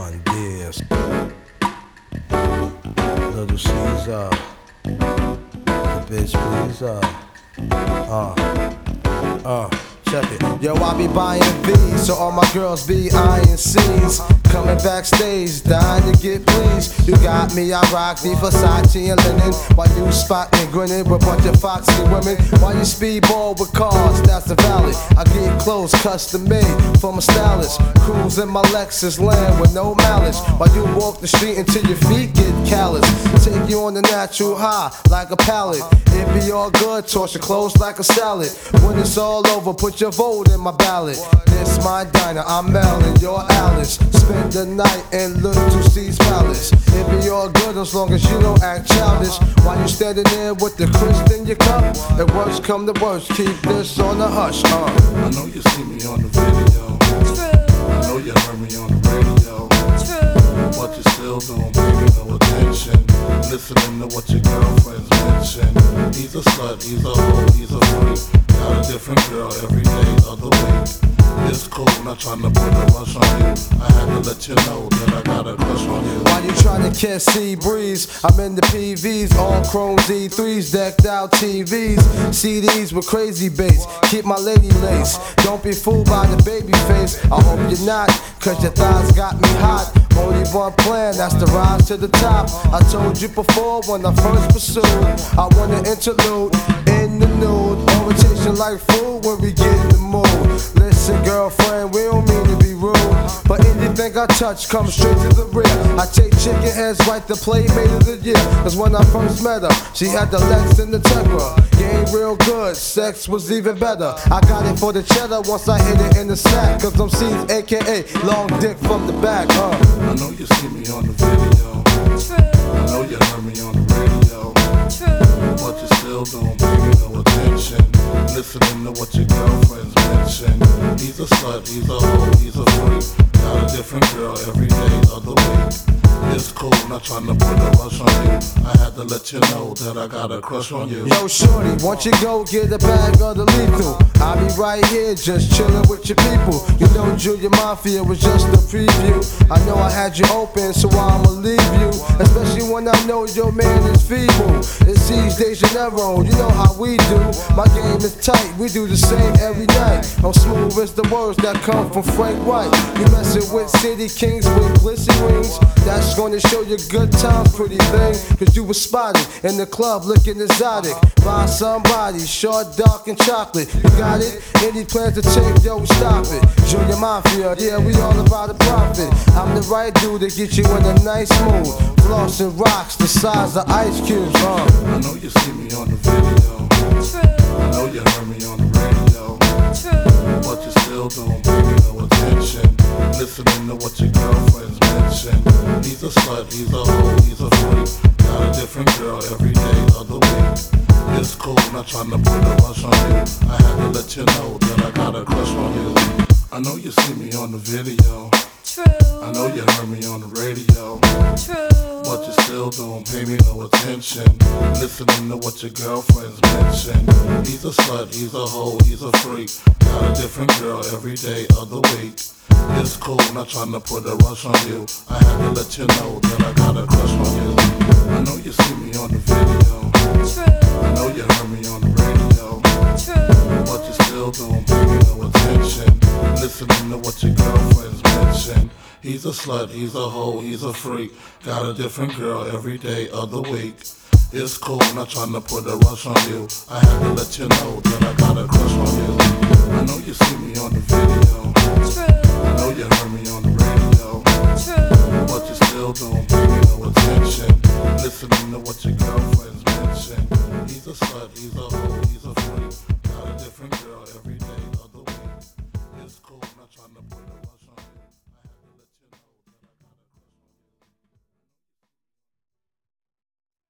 One Dears, Little Caesar, the bitch please, check it. Yo, I be buying V's, so all my girls be eyeing C's. Coming backstage, dying to get pleased. You got me, I rock the Versace and linen. While you spotting, grinning with a bunch of foxy women. While you speedball with cars, that's the valley. I get clothes custom made from a stylist. Cruise in my Lexus land with no malice. While you walk the street until your feet get callous. Take you on the natural high like a pallet. It be all good, toss your clothes like a salad. When it's all over, put your vote in my ballot. This my diner, I'm Mel and you're Alice. Spend the night in Little C's palace. It be all good as long as you don't act childish. While you standing there with the crisp in your cup, and worst come to worst, keep this on the hush. I know you see me on the video. I know you heard me on the radio. But you still don't pay me no attention. Listening to what your girlfriends mention. He's a slut, he's a hoe, he's a freak. Got a different girl every day of the week. It's cool, not trying to put a rush on you. I had to let you know that I got a crush on you. While you trying to catch sea breeze, I'm in the PVs, all chrome Z3s, decked out TVs, CDs with crazy bass. Keep my lady lace. Don't be fooled by the baby face. I hope you're not, cause your thighs got me hot. Only one plan, that's to rise to the top. I told you before when I first pursued, I want an interlude in the nude. Orientation like food when we get in the mood. Listen, girlfriend, we don't mean to be rude, but anything I touch comes straight to the rear. I take chicken heads right to Playmate of the Year. Cause when I first met her, she had the Lex and the Tegra. Game real good, sex was even better. I got it for the cheddar once I hit it in the sack. Cause I'm C's aka long dick from the back, I know you see me on the video. I know you heard me on the radio. But you still don't pay me no attention. Listening to what your girlfriends mention. He's a slut, he's a hoe, he's a freak. Got a different girl every day of the week. It's cool, not trying to put a rush on you. I had to let you know that I got a crush on you. Yo, shorty, won't you go get a bag of the lethal? I'll be right here just chilling with your people. You know Junior Mafia was just a preview. I know I had you open, so I'ma leave you. Especially when I know your man is feeble. It's C's De Janeiro, you know how we do. My game is tight, we do the same every night. I'm smooth as the words that come from Frank White. You messing with city kings with glisten rings. That's gonna show you good times, pretty thing. Cause you was spotted in the club looking exotic by somebody short, dark, and chocolate. You got it? Any plans to take, yo, stop it. Junior Mafia, yeah, we all about the profit. I'm the right dude to get you in a nice mood. Floss and rocks the size of ice cubes, I know you see me on the video. I know you heard me on the radio. But you still don't pay me no attention. Listening to what your girlfriends mention. He's a slut, he's a hoe, he's a freak. Got a different girl every day of the week. It's cool, not trying to put a rush on you. I had to let you know that I got a crush on you. I know you see me on the video. I know you heard me on the radio. But you still don't pay me no attention. Listening to what your girlfriends mention. He's a slut, he's a hoe, he's a freak. Got a different girl every day of the week. It's cool, not trying to put a rush on you. I had to let you know that I got a crush on you. I know you see me on the video. I know you heard me on the radio. But you still don't pay me no attention. Listening to what your girlfriends mention. He's a slut, he's a hoe, he's a freak. Got a different girl every day of the week. It's cool, not trying to put a rush on you. I had to let you know that I got a crush on you. I know you see me on the video. I know you heard me on the radio. But you still don't pay me no attention. Listening to what your girlfriends mention. He's a slut, he's a hoe, he's a freak. Got a different girl every day of the week. It's cool, not trying to put a